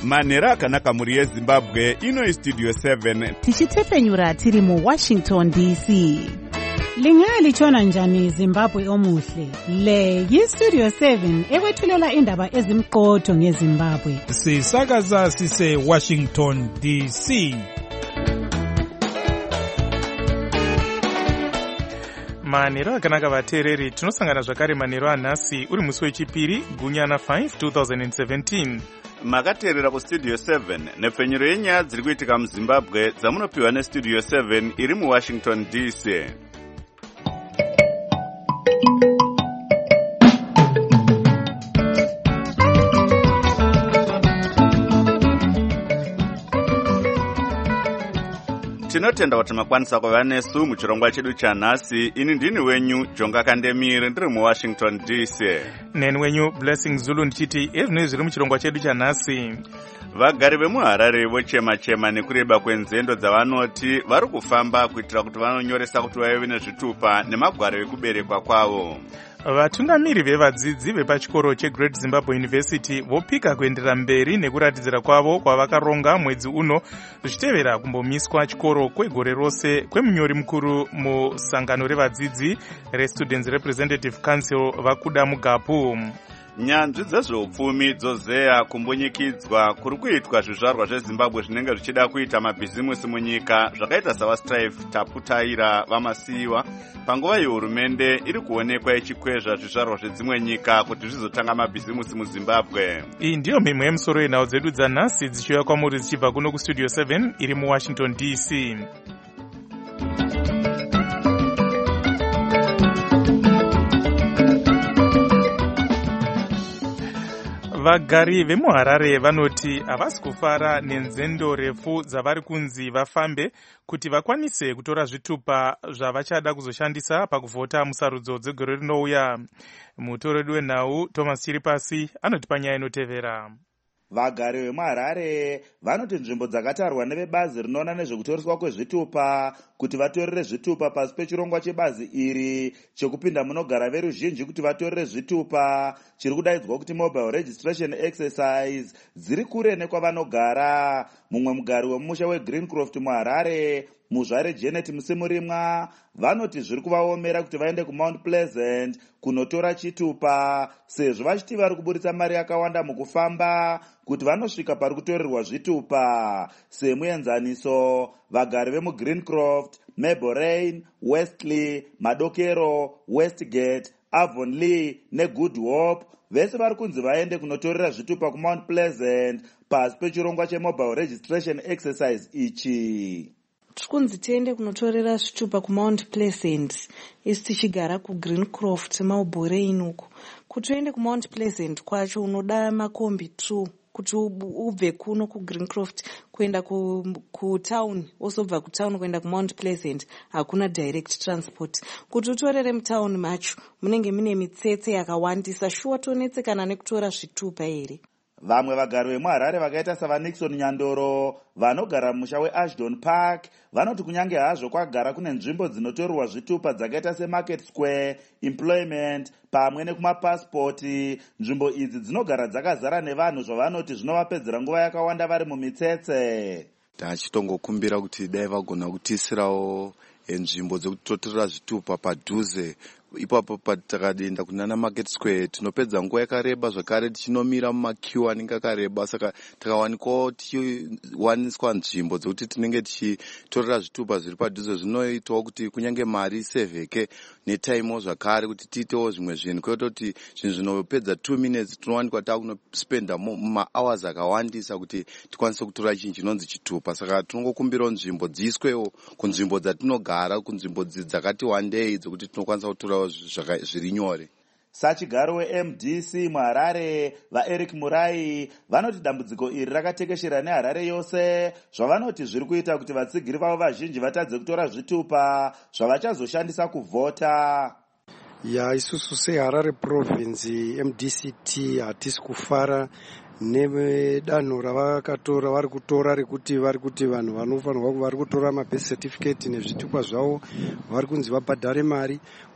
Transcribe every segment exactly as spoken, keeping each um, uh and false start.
manhero akanaka mhuri yezimbabwe. Ino Studio seven tichitefenyura tiri muWashington D C. Lingalitshona njani Zimbabwe omuhle? Le yiStudio seven ekwethulela indaba ezimqotho ngeZimbabwe. Sisakaza sise Washington D C. Manhero akanaka vateereri, tinosangana zvakare manhero anhasi uri musi wechipiri gunyana five twenty seventeen. makateerera kuStudio seven nepfenyuro yenyaya dziri kuitika muZimbabwe dzamunopiwa neStudio seven iri muWashington D C. Tinotenda kuti makwanisa kuva nesu muchirongwa chedu chanhasi. Ini ndini wenyu Jonga Kandemire ndiri muWashington D C. Neni wenyu Blessing Zulu ndichiti ezvinoi zviri muchirongwa chedu chanhasi. Vagari vemuHarare vochema-chema nekureba kwenzendo dzavanoti vari kufamba kuitira kuti vanonyoresa kuti vaive nezvitupa nemagwaro ekuberekwa kwavo. Vatungamiri vevadzidzi vepachikoro cheGreat Zimbabwe University vopika kuenderera mberi nekuratidzira kwavo kwavakaronga mwedzi uno zvichitevera kumbomiswa chikoro kwegore rose kwemunyori mukuru musangano revadzidzi reStudents Representative Council Vakuda Mugapu. Nyanzvi dzezveupfumi dzozeya kumbunyikidzwa kuri kuitwa zvizvarwa zveZimbabwe zvinenge zvichida kuita mabhizimusi munyika zvakaita savaStrive Taputaira vamasiyiwa panguva yehurumende iri kuonekwa ichikwezva zvizvarwa zvedzimwe nyika kuti zvizotanga mabhizimusi muZimbabwe. Iyi ndiyo mimwe yemusoro yenhau dzedu dzanhasi dzichiuya kwamuri dzichibva kuno kuStudio seven iri muWashington D C. Vagari vemuHarare vanoti havasi kufara nenzendo refu dzavari kunzi vafambe kuti vakwanise kutora zvitupa zvavachada kuzoshandisa pakuvhota musarudzo dzegore rinouya. Mutoredi wenhau Thomas Chiripasi anoti panyaya inotevera. Vagari vemuHarare vanoti nzvimbo dzakatarwa nevebazi rinoona nezvekutoreswa kwezvitupa kuti vatorere zvitupa pasi pechirongwa chebazi iri chekupinda munogara veruzhinji kuti vatorere zvitupa chiri kudaidzwa kuti mobile registration exercise dziri kure nekwavanogara. Mumwe mugari wemusha weGreencroft muHarare muzvare Janet Musimurimwa vanoti zviri kuvaomera kuti vaende kuMount Pleasant kunotora chitupa sezvo vachiti vari kuburitsa mari yakawanda mukufamba kuti vanosvika pari kutorerwa zvitupa. Semuenzaniso, vagari vemuGreencroft, Mabley, Westley, Madokero, Westgate, Avonlea neGood Hope vese vari kunzi vaende kunotorera zvitupa kuMount Pleasant pasi pechirongwa chemobile registration exercise ichi. Tikunzi tiende kunotorera zvitupa kuMount Pleasant isi tichigara kuGreencroft Mabley uko. Kuti uende kuMount Pleasant kwacho unoda makombi two kuti ubve kuno kuGreencroft kuenda kutown osobva kutown kuenda kuMount Pleasant hakuna direct transport. Kuti utorere mutown macho munenge mune mitsetse yakawandisa shuwa tonetsekana nekutora zvitupa here. Vamwe vagari vemuHarare vakaita savaNixon Nyandoro vanogara mumusha weAshdown Park vanoti kunyange hazvo kwagara kune nzvimbo dzinotorerwa zvitupa dzakaita seMarket Square, Employment pamwe nekumapasipoti, nzvimbo idzi dzinogara dzakazara nevanhu zvavanoti zvinovapedzera nguva yakawanda vari mumitsetse. Tachitongokumbira kuti dai vagona kutisirawo nzvimbo dzekutotorera zvitupa padhuze. Ipapo patakadenda kunana Market Square tinopedza nguva yakareba zvakare tichinomira mumaqueue anenge akareba, saka takawanikwawo tichiwaniswa nzvimbo dzekuti tinenge tichitorera zvitupa zviri padhuze. Zvinoitawo kuti kunyange mari sevheke netaimewo zvakare kuti tiitewo zvimwe zvinhu, kwete kuti zvinhu zvinopedza two minutes tinowanikwa takunospenda mahours akawandisa kuti tikwanise kutora chinhu chinonzi chitupa. Saka tinongokumbirawo nzvimbo dziiswewo kunzvimbo dzatinogara, kunzvimbo dzakati wandei dzokuti tinokwanisa kutora zviri nyore. Sachigaro weM D C muHarare vaEric Murai vanoti dambudziko iri rakatekeshera neHarare yose, zvavanoti zviri kuita kuti vatsigiri vavo vazhinji vatadze kutora zvitupa zvavachazoshandisa kuvhota. Ya isusu seHarare province M D C T hatisi kufara nedanho ravakatora vari kutora rekuti vari kuti vanhu vanofanirwa vari kutora mabirth certificate nezvitupa zvavo vari kunzi vabhadhare mari.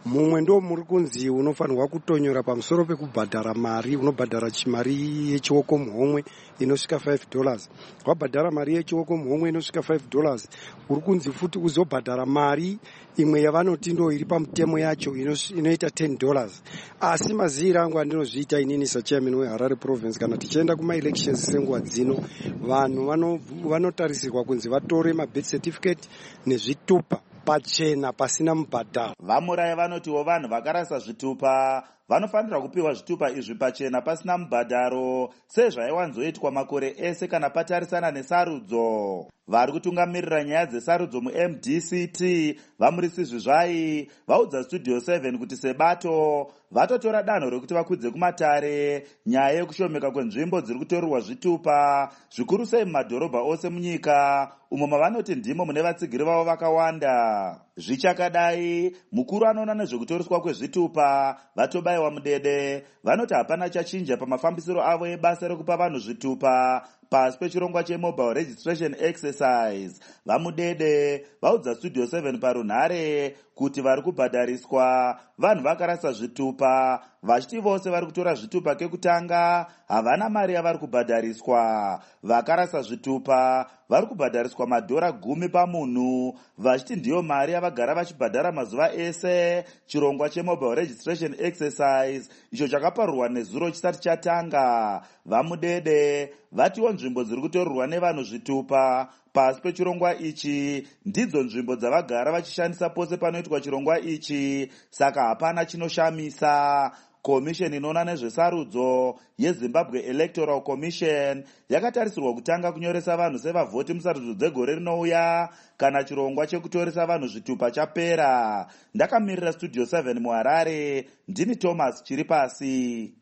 mumwe ndo muri kunzi unofanirwa kutonyora pamusoro pekubhadhara mari, unobhadhara chimari yechioko muhomwe inosvika five dollars. Wabhadhara mari yechioko muhomwe inosvika five dollars, uri kunzi futi uzobhadhara mari imwe yavanoti ndo iri pamutemo yacho inoita ten dollars. Asi maziviro angu andinozviita inini sachairman weHarare province, kana tichienda kuma-elections senguva dzino, vanhu vanotarisirwa kunzi vatore mabirth certificate nezvitupa pachena pasina mubhadharo. Vamurai vanotiwo vanhu vakarasa zvitupa vanofanira kupiwa zvitupa izvi pachena pasina mubhadharo sezvaiwanzoitwa makore ese kana patarisana nesarudzo. Vari kutungamirira nyaya dzesarudzo mu-M D C T vamurisi zvizvai vaudza Studio seven kuti sebato vatotora danho rekuti vakwidze kumatare nyaya yekushomeka kwenzvimbo dziri kutorerwa zvitupa zvikuru sei mumadhorobha ose munyika umo mavanoti ndimo mune vatsigiri vavo vakawanda. Zvichakadai, mukuru anoona nezvekutoreswa kwezvitupa vatobayiwa mudede vanoti hapana chachinja pamafambisiro avo ebasa rekupa vanhu zvitupa pasi pechirongwa chemobile registration exercise. Vamudede vaudza Studio seven parunhare kuti vari kubhadhariswa vanhu vakarasa zvitupa, vachiti vose vari kutora zvitupa kekutanga havana mari yavari kubhadhariswa. Vakarasa zvitupa vari kubhadhariswa madhora gumi pamunhu, vachiti ndiyo mari yavagara vachibhadhara mazuva ese chirongwa chemobile registration exercise icho chakaparurwa nezuro chisati chatanga. Vamudede vatiwo nzvimbo dziri kutorerwa nevanhu zvitupa pasi pechirongwa ichi ndidzo nzvimbo dzavagara vachishandisa pose panoitwa chirongwa ichi, saka hapana chinoshamisa. Komisheni inoona nezvesarudzo yeZimbabwe Electoral Commission yakatarisirwa kutanga kunyoresa vanhu sevavhoti musarudzo dzegore rinouya kana chirongwa chekutoresa vanhu zvitupa chapera. Ndakamirira Studio seven muHarare, ndini Thomas Chiripasi.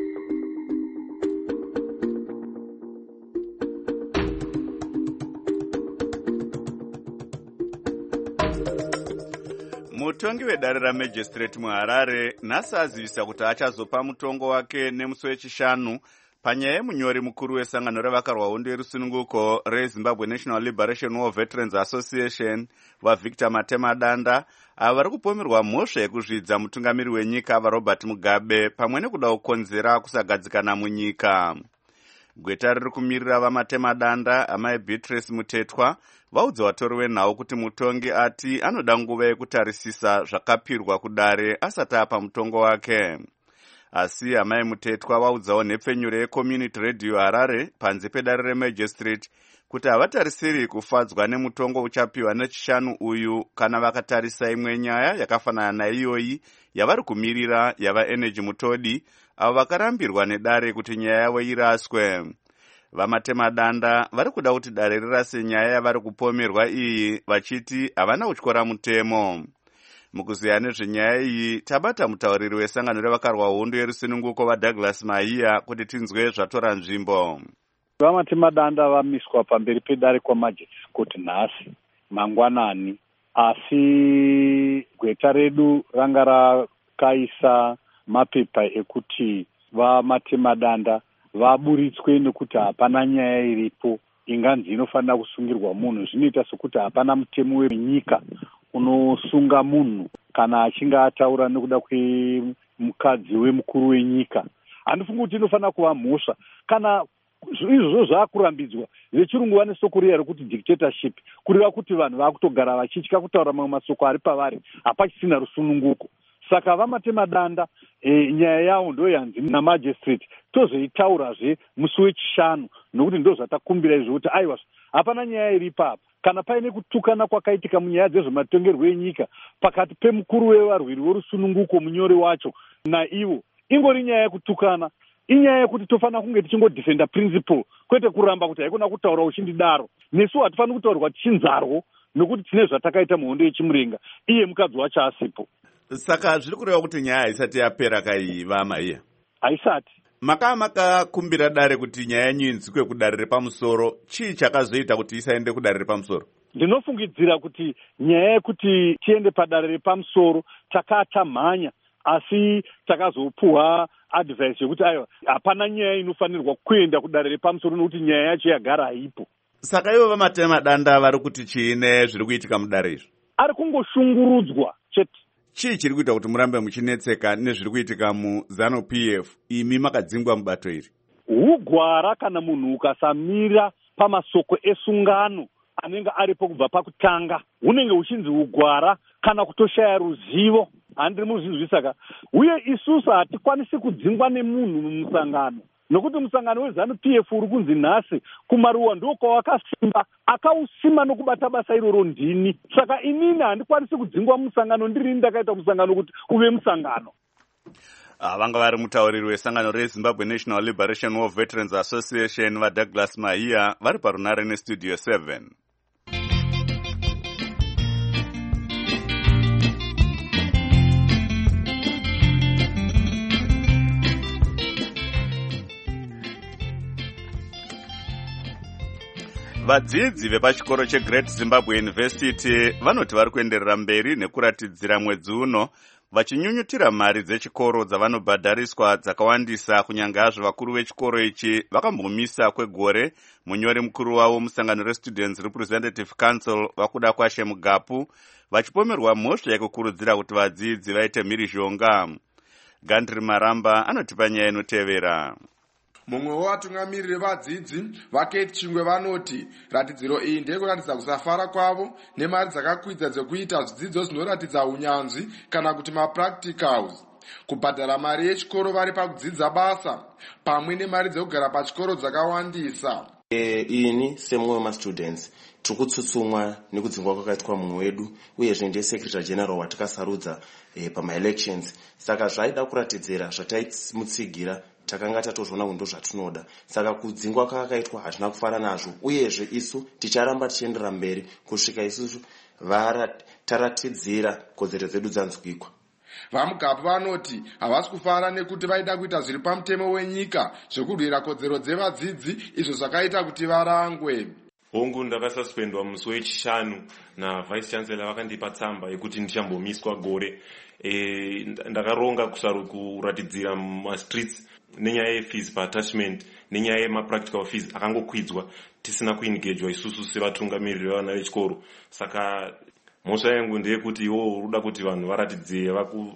Mutongi wedare ramajistrate muHarare nhasi azivisa kuti achazopa mutongo wake nemusi wechishanu panyaya yemunyori mukuru wesangano revakarwa hondo yerusununguko reZimbabwe National Liberation War Veterans Association vaVictor Matemadanda ava vari kupomerwa mhosva yekuzvidza mutungamiri wenyika vaRobert Mugabe pamwe nekuda kukonzera kusagadzikana munyika. Gweta riri kumirira vaMatemadanda amai Beatrice Mutetwa vaudza vatori venhau kuti mutongi ati anoda nguva yekutarisisa zvakapirwa kudare asati apa mutongo wake. Asi amai Mutetwa vaudzawo nhepfenyuro yeCommunity Radio Harare panze pedare remajistrate kuti havatarisiri kufadzwa nemutongo uchapiwa nechishanu uyu kana vakatarisa imwe nyaya yakafanana naiyoyi yavari kumirira yavaEnergy Mutodi avo vakarambirwa nedare kuti nyaya yavo iraswe. VaMatemadanda vari kuda kuti dare rirase nyaya yavari kupomerwa iyi vachiti havana kutyora mutemo. Mukuziya nezvenyaya iyi tabata mutauriri wesangano revakarwa hondo yerusununguko vaDouglas Mahiya kuti tinzwe zvatora nzvimbo. VaMatemadanda vamiswa pamberi pedare kwamajistrate nhasi mangwanani, asi gweta redu ranga rakaisa mapepa ekuti vaMatemadanda vaburitswe nekuti hapana nyaya iripo inganzi inofanira kusungirwa munhu. Zvinoita sekuti hapana mutemo wenyika unosunga munhu kana achinge ataura nekuda kwemukadzi wemukuru wenyika. Handifungi kuti inofanira kuva mhosva kana izvozvo zvaakurambidzwa. Vechirungu vane soko riya rekuti dictatorship, kureva kuti vanhu vaakutogara vachitya kutaura mamwe masoko ari pavari hapachisina rusununguko. Saka vaMatemadanda e, nyaya yavo ndo yanzi namajistrate tozoitaurazve musi wechishanu nokuti ndo zvatakumbira izvo kuti aiwa hapana nyaya iri papa. Kana paine kutukana kwakaitika munyaya dzezvematongerwo enyika pakati pemukuru wevarwiri vorusununguko munyori wacho naivo, ingori nyaya yekutukana, inyaya yekuti tofanira kunge tichingodefenda principle kwete kuramba kuti haikona kutaura uchindidaro. Nesu hatifaniri kutaurwa tichinzarwo nokuti tine zvatakaita muhondo yechimurenga iye mukadzi wacho asipo. Saka zviri kureva kuti nyaya haisati yapera kaiva Mahiya? Haisati. Maka makakumbira dare kuti nyaya yenyu inzikwe kudare repamusoro, chii chakazoita kuti isaende kudare repamusoro? Ndinofungidzira kuti nyaya yekuti tiende padare repamusoro takatamhanya, asi takazopuhwa advice yekuti aiwa hapana nyaya inofanirwa kuenda kudare repamusoro nokuti nyaya yacho yagara haipo. Saka ivo vaMatemadanda vari kuti chiine zviri kuitika mudare izvi? Ari kungoshungurudzwa chete. chii chiri kuita kuti murambe muchinetseka nezviri kuitika muZanu P F? Imi makadzingwa mubato iri. Ugwara kana munhu ukasamira pamasoko esungano anenge aripo kubva pakutanga, hunenge huchinzi ugwara kana kutoshaya ruzivo. Handiri muzvizvisaka uye isusu hatikwanisi kudzingwa nemunhu mumusangano, nokuti musangano weZanu P F uri kunzi nhasi kumaruwa ndo kwawakasimba, akausima nokubata basa iroro ndini. Saka inini handikwanisi kudzingwa musangano, ndirini ndakaita musangano kuti uve musangano. Vanga vari mutauriri wesangano reZimbabwe National Liberation War Veterans Association vaDouglas Mahia vari parunare nestudio seven. Vadzidzi vepachikoro cheGreat Zimbabwe University vanoti vari kuenderera mberi nekuratidzira mwedzi uno vachinyunyutira mari dzechikoro dzavanobhadhariswa dzakawandisa, kunyange hazvo vakuru vechikoro ichi vakambomisa kwegore. Munyori mukuru wavo musangano reStudents Representative Council vakuda kwashe mugapu vachipomerwa mhosva yekukurudzira kuti vadzidzi vaite mhirizhonga. Gandri Maramba anotipa nyaya inotevera. Mumwe wavatungamiriri vadzidzi vaKate Chingwe vanoti ratidziro iyi ndeyekuratidza kusafara kwavo nemari dzakakwidza dzekuita zvidzidzo zvinoratidza unyanzvi kana kuti mapracticals, kubhadhara mari yechikoro vari pakudzidza basa pamwe nemari dzekugara pachikoro dzakawandisa. E, ini semumwe wemastudents tiri kutsutsumwa nekudzingwa kwakaitwa mumwe wedu, uyezve ndiye secretary general watakasarudza e, pamaelections. Saka zvaida kuratidzira zvataimutsigira takanga tatozvona kuti ndo zvatinoda. Saka kudzingwa kwakaitwa hazvina kufara nazvo, uyezve isu ticharamba tichiendera mberi kusvika isusu taratidzira kodzero dzedu dzanzwikwa. VaMugapu vanoti havasi kufara nekuti vaida kuita zviri pamutemo wenyika zvekurwira kodzero dzevadzidzi, izvo zvakaita kuti varangwe. Hongu ndakasuspendwa musi wechishanu navice chancellor vakandipa tsamba yekuti ndichambomiswa gore. E, ndakaronga kusaru kuratidzira mumastreets nenyaya yefees paattachment nenyaya yemapractical fees akangokwidzwa tisina kuengagwa isusu sevatungamiriri vevana vechikoro. Saka mhosva yangu ndeyekuti iwo uruda kuti vanhu varatidzire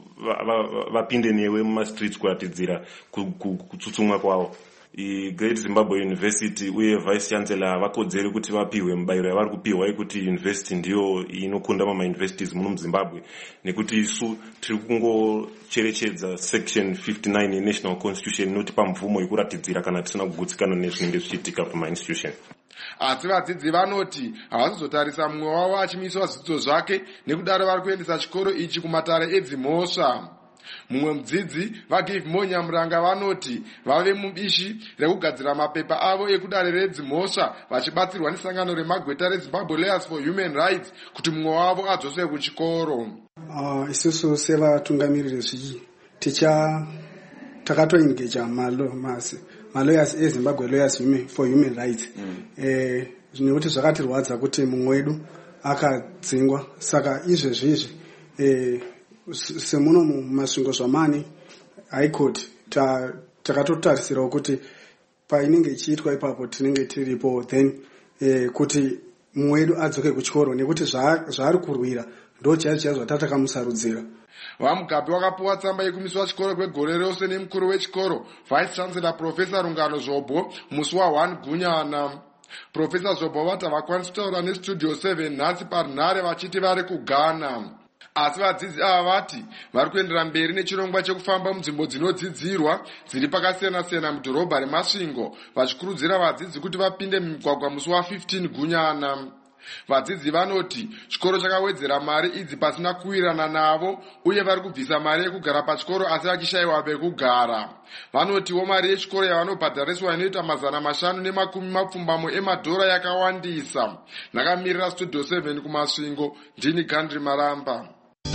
vapinde newe mumastreets kuratidzira kutsutsumwa kwavo. Great Zimbabwe University uye vice chancellor vakodzere kuti vapiwe mubayiro yavari kupiwa yekuti university ndiyo inokunda mamauniversities muno muZimbabwe, nekuti isu tiri kungocherechedza section fifty-nine yenational constitution inotipa mvumo yekuratidzira kana tisina kugutsikana nezvinenge zvichiitika pamainstitution. Asi vadzidzi vanoti havasizotarisa mumwe wavo achimiswa zvidzidzo zvake, nekudaro vari kuendesa chikoro ichi kumatare edzimhosva. Mumwe mudzidzi vaGive Monyamuranga vanoti vave mubishi rekugadzira mapepa avo ekudare redzimhosva vachibatsirwa nesangano remagweta reZimbabwe Lawyers for Human Rights kuti mumwe wavo adzoswe kuchikoro. Uh, isusu sevatungamiriri zvichi ticha takatoengeja malawyers eZimbabwe Lawyers for Human Rights mm. eh, nekuti zvakatirwadza kuti mumwe wedu akadzingwa. Saka izvezvizvi eh, semuno mumasvingo zvamani high court takatotarisirawo kuti painenge ichiitwa ipapo tinenge tiripo, then eh, kuti mumwe wedu adzoke kuchikoro, nekuti zvaari kurwira ndo chaizo chaizo zvatakamusarudzira. VaMugapu vakapuwa tsamba yekumiswa chikoro kwegore rose nemukuru wechikoro vice chancellor Professor Rungano Zobho musi wa1 Gunyana. Professor Zobho vati havakwanisi kutaura nestudio seven nhasi parunhare vachiti vari kuGhana. Asi vadzidzi ava vati vari kuendera mberi nechirongwa chekufamba munzvimbo dzinodzidzirwa dziri pakasiyana-siyana mudhorobha reMasvingo, vachikurudzira vadzidzi kuti vapinde mumigwagwa musi wa15 Gunyana. Vadzidzi vanoti chikoro chakawedzera mari idzi pasina kuwirirana navo, uye vari kubvisa mari yekugara pachikoro asi vachishayiwa pekugara. Vanotiwo mari yechikoro yavanobhadhariswa inoita mazana mashanu nemakumi mapfumbamo emadhora yakawandisa. Ndakamirira studio seven kuMasvingo, ndini Gandri Maramba.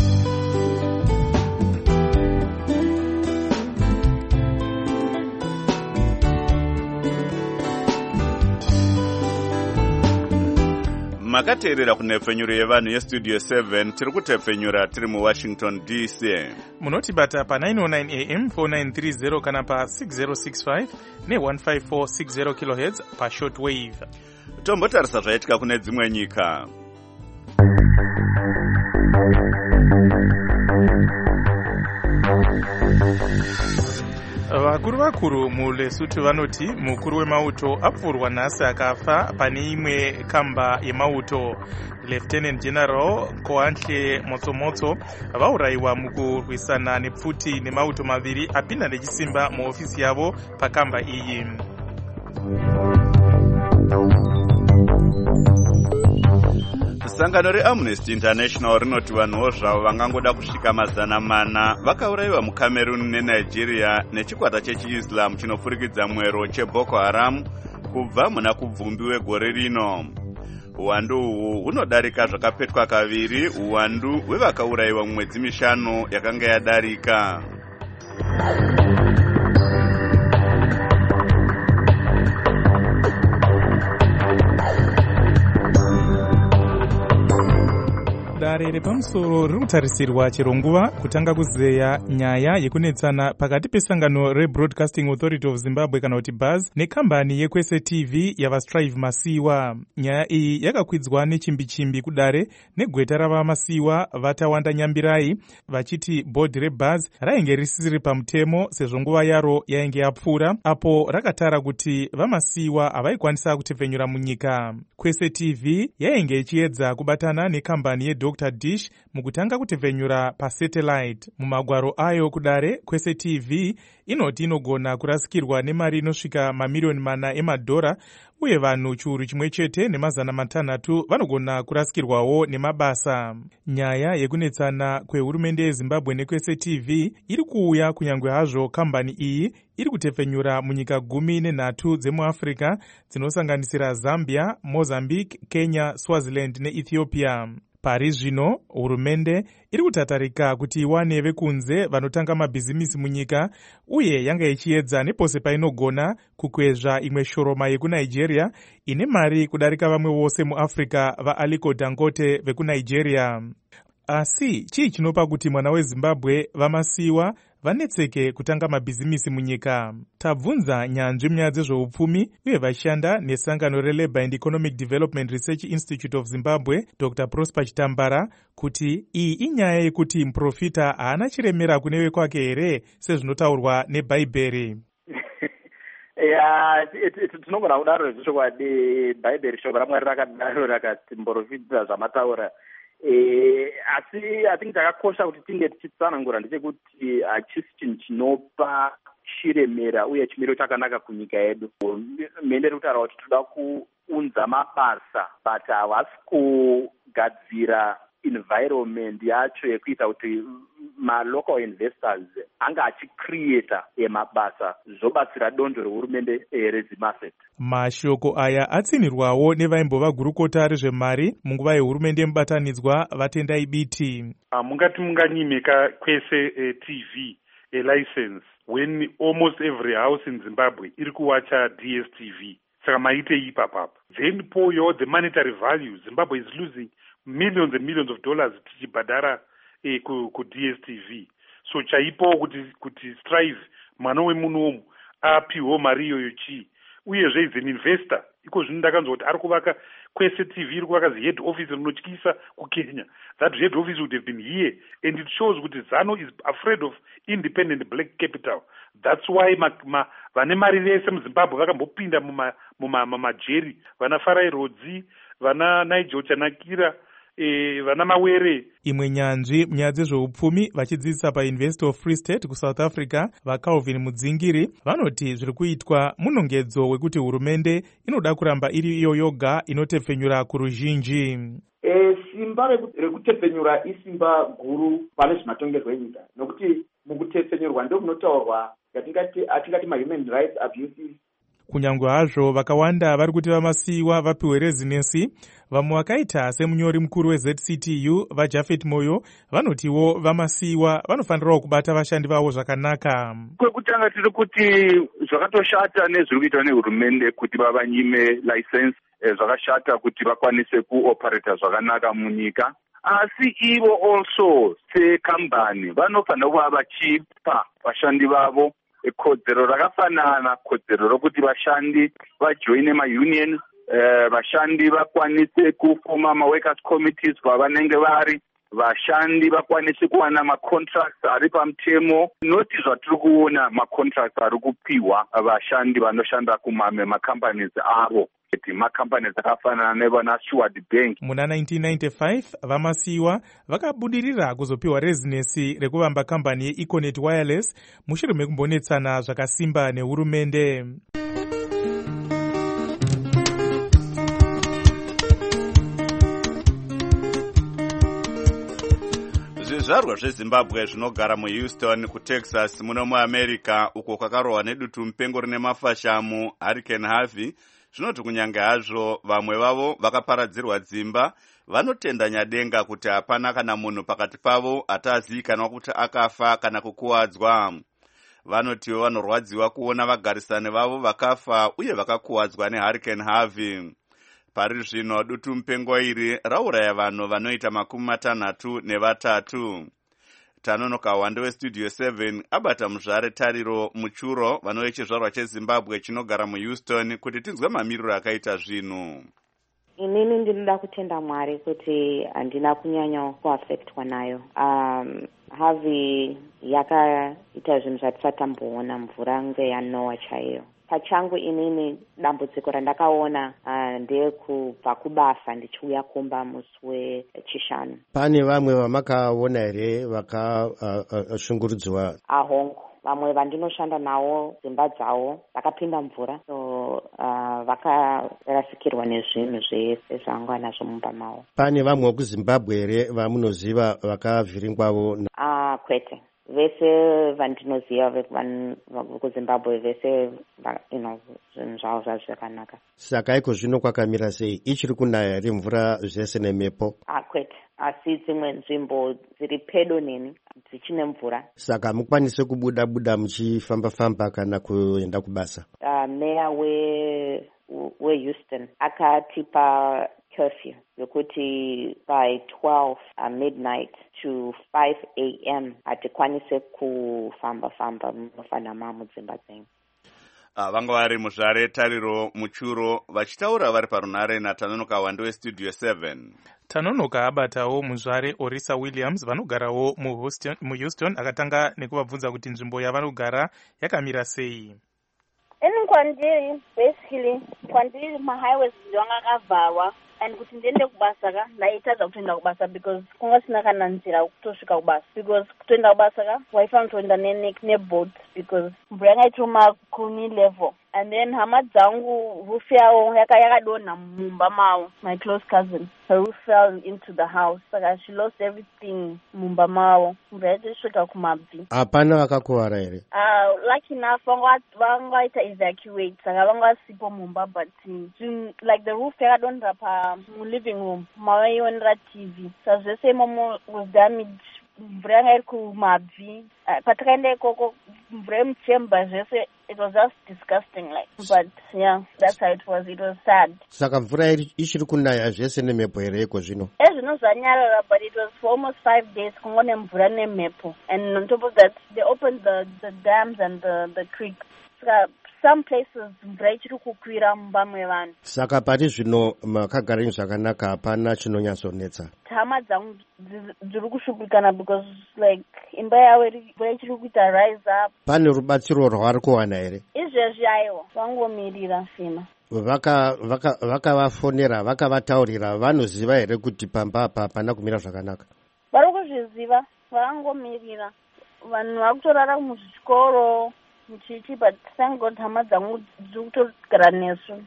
Makateerera kunhepfenyuro yevanhu yestudio seven tiri kutepfenyura tiri muWashington D C. Munotibata pa nine oh nine A M four nine three zero kana pa six oh six five ne one five four six zero kilohertz pa shortwave. Tombotarisa zvaitika kune dzimwe nyika. vakuru vakuru muLesotho vanoti mukuru wemauto apfurwa nhasi akafa pane imwe kamba yemauto. Lieutenant General Koantle Motsomotso vaurayiwa mukurwisana nepfuti nemauto maviri apinda nechisimba muhofisi yavo pakamba iyi. Sangano reAmnesty International rinoti vanhuwo zvavo vangangoda kusvika mazana mana vakaurayiwa muCameroon neNigeria nechikwata chechiIslam chinofurikidza mwero cheBoko Haram kubva muna kubvumbi wegore rino. Uwandu uhu hunodarika zvakapetwa kaviri uwandu hwevakaurayiwa mumwedzi mishanu yakanga yadarika. Dare repamusoro riri kutarisirwa chero nguva kutanga kuzeya nyaya yekunetsana pakati pesangano reBroadcasting Authority of Zimbabwe kana kuti B A Z nekambani yekwese T V yavaStrive Masiwa. Nyaya iyi yakakwidzwa nechimbi-chimbi kudare negweta ravamasiwa vatawanda Nyambirai vachiti bhodhi reB A Z rainge risiri pamutemo sezvo nguva yaro yainge yapfuura apo rakatara kuti vamasiwa havaikwanisa kutepfenyura munyika. Kwese T V yainge ichiedza kubatana nekambani yeDoctor Dish mukutanga kutepfenyura pasatellite. Mumagwaro ayo kudare Kwese T V inoti inogona kurasikirwa nemari inosvika mamiliyoni mana emadhora uye vanhu chiuru chimwe chete nemazana matanhatu vanogona kurasikirwawo nemabasa. Nyaya yekunetsana kwehurumende yeZimbabwe nekwese T V iri kuuya kunyange hazvo kambani iyi iri kutepfenyura munyika gumi nenhatu dzemuAfrica dzinosanganisira Zambia, Mozambique, Kenya, Swaziland neEthiopia. Pari zvino hurumende iri kutatarika kuti iwane vekunze vanotanga mabhizimisi munyika uye yanga ichiedza nepose painogona kukwezva imwe shoroma yekuNigeria ine mari kudarika vamwe vose muAfrica vaAliko Dangote vekuNigeria. Asi chii chinopa kuti mwana weZimbabwe vamasiwa vanetseke kutanga mabhizimisi munyika? Tabvunza nyanzvi munyaya dzezveupfumi uye vashanda nesangano reLabour and Economic Development Research Institute of Zimbabwe Doctor Prosper Chitambara kuti iyi inyaya yekuti muprofita haana chiremera kunewe kwake here sezvinotaurwa neBhaibheri. Ya, tinogona kudaro zvokwadi Bhaibheri shoko raMwari rakadaro rakati muprofita zvamataura. Eh, asi I think takakosha kuti tinge tichitsanangura ndechekuti hachisi chinhu chinopa chiremera uye chimiro chakanaka kunyika yedu. Mende rikutaura kuti toda kuunza mabasa but havasi kugadzira environment yacho yekuita kuti ma-local investors anga achicreata mabasa zvobatsira donzvo rehurumende reZimbabwe. Mashoko aya atsinirwawo nevaimbova gurukota rezvemari munguva yehurumende mubatanidzwa vatendai biti. Uh, mungati munganyimika kwese uh, T V a license when almost every house in Zimbabwe iri kuwacha D S T V. Saka maite ipapapo. Then for your the monetary value, Zimbabwe is losing millions and millions of dollars tichibhadhara eh, ku, ku D S T V. So chaipo kuti kuti Strive mwana wemunhu apiwo mari iyoyo chi uyezve is an investor. Iko zvinhu ndakanzwa kuti ari kuvaka Kwese T V iri kuvaka zi head office rinotyisa kuKenya. That head office would have been here and it shows kuti ZANU is afraid of independent black capital. That's why ma, ma, vane mari vese muZimbabwe vakambopinda muma muma mamajeri vana Farai Rodzi vana Nigel Chanakira E, vana mawere. Imwe nyanzvi munyaya dzezveupfumi vachidzidzisa paUniversity of Free State kuSouth Africa vaCalvin Mudzingiri vanoti zviri kuitwa munongedzo wekuti hurumende inoda kuramba iri iyo yoga inotepfenyura kuruzhinji. E, simba rekutepfenyura isimba guru pane zvimatongerwo enyika nokuti mukutepfenyurwa ndio munotaurwa yatingati atingati ma-human rights abuses. Kunyange hazvo vakawanda vari kuti vamasiwa vapiwe rezinensi, vamwe vakaita semunyori mukuru weZ C T U vaJafet Moyo vanotiwo vamasiwa vanofanirawo kubata vashandi vavo zvakanaka. Kwekutanga tiri kuti zvakatoshata nezviri kuitwa nehurumende kuti vavanyime license, eh, zvakashata kuti vakwanise kuoperata zvakanaka munyika. Asi ivo also sekambani vanofanira kuva vachipa vashandi vavo kodzero rakafanana, kodzero rokuti vashandi vajoine ma-unions, eh, vashandi vakwanise kufoma ma-workers committees kwavanenge vari, vashandi vakwanise kuwana macontracts ari pamutemo, noti zvatiri kuona macontracts ari kupiwa vashandi vanoshanda kumamwe macompanies avo, macompanies akafanana nevana Steward Bank. Muna nineteen ninety-five vamasiwa vakabudirira kuzopiwa rezinesi rekuvamba kambani yeEconet Wireless mushure mekumbonetsana zvakasimba nehurumende. Zvizvarwa zveZimbabwe zvinogara muHouston kuTexas muno muAmerica uko kwakarohwa nedutu mupengo rine mafashamu Hurricane Harvey zvinoti kunyange hazvo vamwe vavo vakaparadzirwa dzimba, vanotenda nyadenga kuti hapana kana munhu pakati pavo atazivikanwa kuti akafa kana kukuwadzwa. Vanotiwo vanorwadziwa kuona vagarisani vavo vakafa uye vakakuwadzwa neHurricane Harvey. Pari zvino dutu mupengo iri rauraya vanhu vanoita makumi matanhatu nevatatu. Tanonoka Wande weStudio seven abata muzvare Tariro Muchuro vano vechizvarwa cheZimbabwe chinogara muHouston kuti tinzwe mamiriro akaita zvinhu. Inini ndinoda kutenda Mwari kuti handina kunyanya kuaffectwa nayo. Um, Harvey yakaita zvinhu zvatisatamboona, mvura nge yaNoah chaiyo. Pachangu inini dambudziko randakaona uh, ndekubva kubasa ndichiuya kumba musi wechishanu. Pane vamwe vamakaona here vakashungurudziwa? Uh, uh, ahongo vamwe vandinoshanda navo dzimba dzavo vakapinda mvura, so uh, vakarasikirwa nezvinhu zvese zvanga nazvo mumba mavo. Pane vamwe vekuZimbabwe here vamunoziva vakavhiringwavo? Ah, uh, kwete. Vese vandinoziva vekuZimbabwe vese zvinhu zvavo zvazvakanaka. Saka iko zvino kwakamira sei? Ichiri kunaya here mvura zvese nemhepo? Ah, kwete, asi dzimwe nzvimbo dziri pedo neni dzichine mvura. Saka mukwanise kubuda buda muchifamba famba kana kuenda kubasa? Uh, meya we weHouston akatipa curfew yokuti by twelve uh, midnight to five a m hatikwanise kufamba famba munofana mudzimba dzenyu. Uh, vanga vari muzvare Tariro Muchuro vachitaura vari parunare naTanonoka Wande weStudio seven. Tanonoka abatawo muzvare Orisa Williams vanogarawo muHouston akatanga nekuvabvunza kuti nzvimbo yavanogara yakamira sei. Eni kwandiri basically kwandiri mahighways ndanga akavharwa and kuti ndiende kubasa ka ndaitadza kutoenda kubasa because kunga sina kana nzira kutosvika kubasa, because kutoenda kubasa ka waifana kutoenda neboat because mvura yanga itoma kumi level, and then hama dzangu roof yavo yakadonha mumba mavo. My close cousin, her roof fell into the house, saka she lost everything mumba mavo. Mvura yaitosvika kumabvi. Hapana vakakuwara here? Uh, lucky enough vangaita evacuate, saka vangasipo mumba, but like the roof yakadonha pa living room mavaionera T V, so zvese imomo was damaged. Mvura yanga iri kumabvi, patakaenda ikoko mvura yemuchemba zvese, it was just disgusting, like, but yeah, that's how it was. It was sad. Saka mvura ichiri kunaya zvese nemhepo here iko zvino? Ezvino zvanyarara, but it was for almost five days kungone mvura nemhepo, and on top of that they opened the the dams and the the creeks. Saka some places mvura ichiri kukwira mumba mevanhu. Saka pari zvino makagara zvakanaka, hapana chinonyatsonetsa? Hama dzangu dziri kushupikana because like imba yavo mvura ichiri kuita rise up. Pane rubatsiro rwavari kuwana here? Izvezvi aiwa vangomirira fima. Vakavafonera vakavataurira vanoziva here kuti pamba apa hapana kumira zvakanaka? Vari kuzviziva, varangomirira. Vanhu vakutorara muzvikoro muchichi, but thank God hama dzangu dziri kutogara nesu.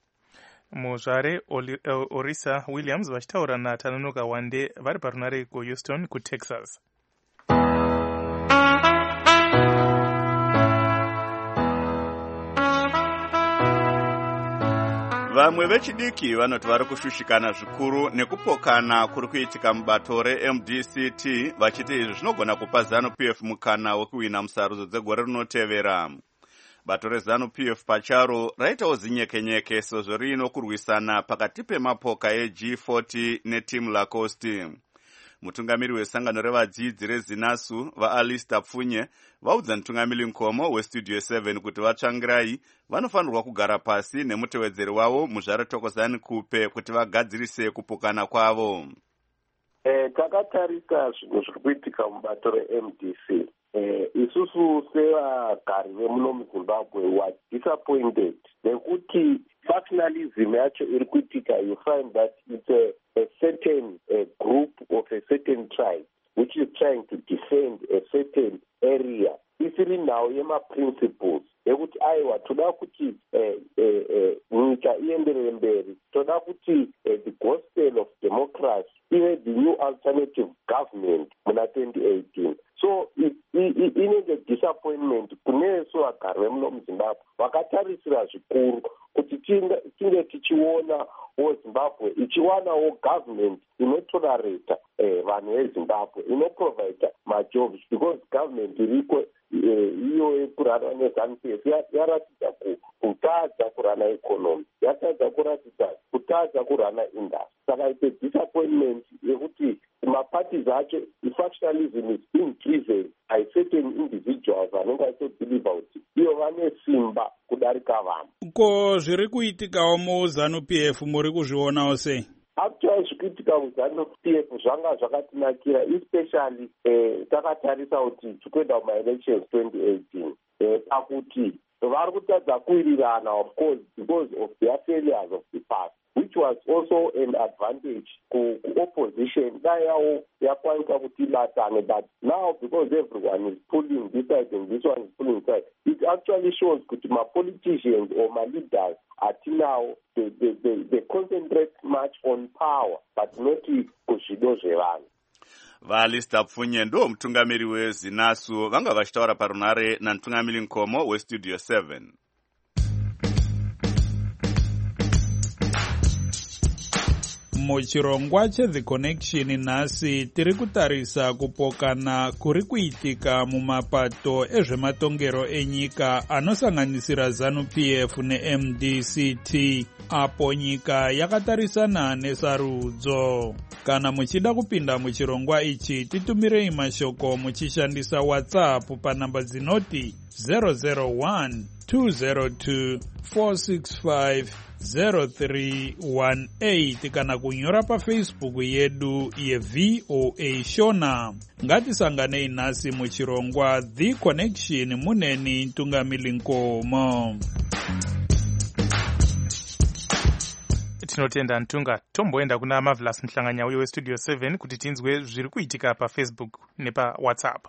Muzvare Orisa Williams vachitaura naTanonoka Wande vari parunare kuHouston kuTexas. Vamwe vechidiki vanoti vari kushushikana zvikuru nekupokana kuri kuitika mubato reM D C T vachiti izvi zvinogona kupa ZANU P F mukana wekuwina musarudzo dzegore rinotevera. Bato reZANU P F pacharo raitawo zinyekenyeke sezvo rino kurwisana pakati pemapoka eG forty netimu Lacoste. Mutungamiri wesangano revadzidzi reZinasu vaAlistair Pfunye vaudza mutungamiri Nkomo weStudio seven kuti vatsvangirai vanofanirwa kugara pasi nemutevedzeri wavo muzvare Thokozani Kupe kuti vagadzirise kupokana kwavo. Eh, takatarisa zvinhu zviri kuitika mubato re-M D C. Eh, isusu sevagari vemuno muzimbabwe were disappointed nekuti factionalism yacho iri kuitika. You find that it's a, a certain a group of a certain tribe which is trying to defend a certain area isiri nhau yemaprinciples ekuti aiwa toda kuti nyika ienderere mberi, toda kuti the gospel of democracy ive the new alternative government muna twenty eighteen. So inenge disappointment kuneso vagari vemuno muzimbabwe vakatarisira zvikuru kuti tinge tichiona wozimbabwe ichiwanawo government inotolerata vanhu vezimbabwe, inoprovida majobs, because government iriko iyo yekurana nezanu-P F yaratidza kutadza kurana economy, yatadza kuratidza kutadza kurana industry. Saka ite disappointment yekuti maparties acho factionalism is being driven by certain individuals vanenge vachibhiliva kuti iyo vane simba kudarika vanhu. Ko zviri kuitikawo muzanu-P F muri kuzvionawo sei? Actually zvikuitika muzanu-P F zvanga zvakatinakira, especially eh, takatarisa kuti tikuenda kuma-elections twenty eighteen eh, pakuti vari kutadza kuwirirana, of course, because of their failures of the past, which was also an advantage to opposition. Dai yawo yakwanisa kuti ibatane, but now because everyone is pulling this side and this one is pulling side, it actually shows kuti ma-politicians or ma-leaders atinawo they, they, they, they concentrate much on power but not kuzvido zvevanhu. Valista Pfunye ndo mutungamiri weZinasu vanga vachitaura parunare namutungamiri Nkomo weStudio seven. Muchirongwa cheThe Connection nhasi tiri kutarisa kupokana kuri kuitika mumapato ezvematongero enyika anosanganisira ZANU-P F ne-M D C T apo nyika yakatarisana nesarudzo. Kana muchida kupinda muchirongwa ichi titumirei mashoko muchishandisa WhatsApp panamba dzinoti zero zero one two zero two four six five zero three one eight kana kunyora paFacebook yedu yeV O A Shona. Ngatisanganei nhasi muchirongwa The Connection muneni Ntungamili Nkomo. Tinotenda Ntunga. Tomboenda kuna Marvelous Mhlanganya uyo weStudio seven kuti tinzwe zviri kuitika paFacebook nepa WhatsApp.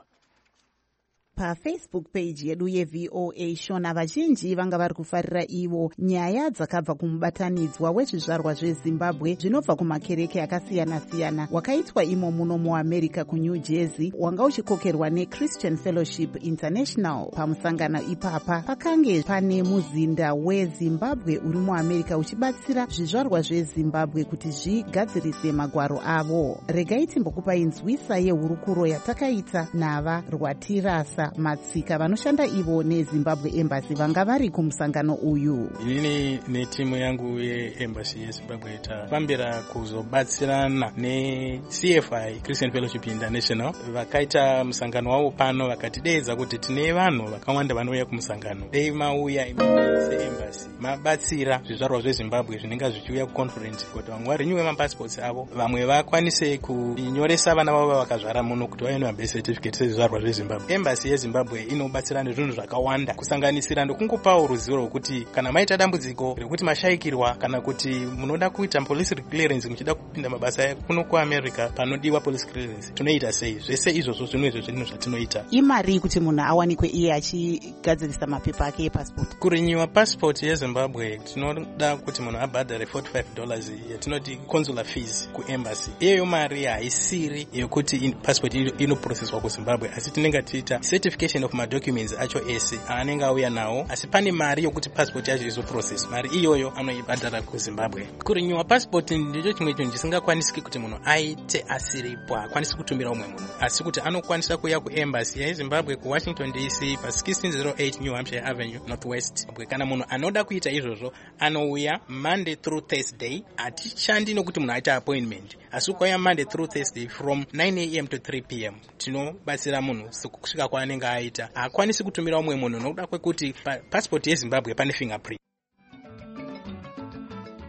PaFacebook page yedu yeV O A Shona vazhinji vanga vari kufarira ivo nyaya dzakabva kumubatanidzwa wezvizvarwa zveZimbabwe zvinobva kumakereke akasiyana-siyana wakaitwa imo muno muAmerica kuNew Jersey, wanga uchikokerwa neChristian Fellowship International. Pamusangano ipapa pakange pane muzinda weZimbabwe uri muAmerica uchibatsira zvizvarwa zveZimbabwe kuti zvigadzirise magwaro avo. Regai timbokupai nzwisa yehurukuro yatakaita nava Rwatirasa Matsika vanoshanda ivo neZimbabwe Embassy vanga vari kumusangano uyu. Inini netimu yangu yeEmbassy yeZimbabwe tapambira kuzobatsirana neC F I Christian Fellowship International. Vakaita musangano wavo pano vakatidedza kuti tine vanhu vakawanda vanouya kumusangano. Dei mauya seEmbassy mabatsira zvizvarwa zveZimbabwe zvinenge zvichiuya kuconference kuti vamwe varenyuwe mapassports avo, vamwe vakwanise kunyoresa vana vavo vakazvara muno kuti vaende birth certificate sezvizvarwa zveZimbabwe. Embassy yeZimbabwe inobatsira nezvinhu zvakawanda kusanganisira ndokungopawo ruzivo rwokuti kana maita dambudziko rekuti mashayikirwa kana kuti munoda kuita police clearance muchida kupinda mabasa kuno kuAmerica panodiwa police clearance tunoita sei. Zvese izvozvo zvinhu izvo zvinhu zvatinoita. Imari kuti munhu awanikwe iye achigadzirisa mapepa ake epassport. Kurenyuwa passport yeZimbabwe tinoda kuti munhu abhadhare forty-five dollars yatinoti consular fees kuembassy. Iyoyo mari haisiri yekuti passport inoprocesswa kuZimbabwe, asi tinenge tiita certification of my documents acho ese anenge auya nawo, asi pane mari yokuti passport yacho izoprocess. Mari iyoyo anoibhadhara kuZimbabwe. Kurenyuwa passport ndicho chimwe chinhu chisingakwanisiki kuti munhu aite asiripo, akwanisi kutumira umwe munhu, asi kuti anokwanisa kuya kuembassy yeZimbabwe kuWashington D C pa sixteen oh eight New Hampshire Avenue Northwest. Kana munhu anoda kuita izvozvo anouya Monday through Thursday. Hatishandi nokuti munhu aita appointment, asi ukauya Monday through Thursday from nine a m to three p m tinobatsira munhu kusvika kwaanenge aita. Haakwanisi kutumira umwe munhu nokuda kwekuti passport yeZimbabwe pane fingerprint.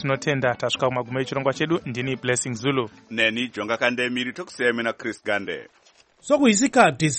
tinotenda tasvika kumagumo echirongwa chedu. Ndini Blessing Zulu. Neni Jonga Kandemiri, tokusiyana na Chris Gande. Sokuisikhathi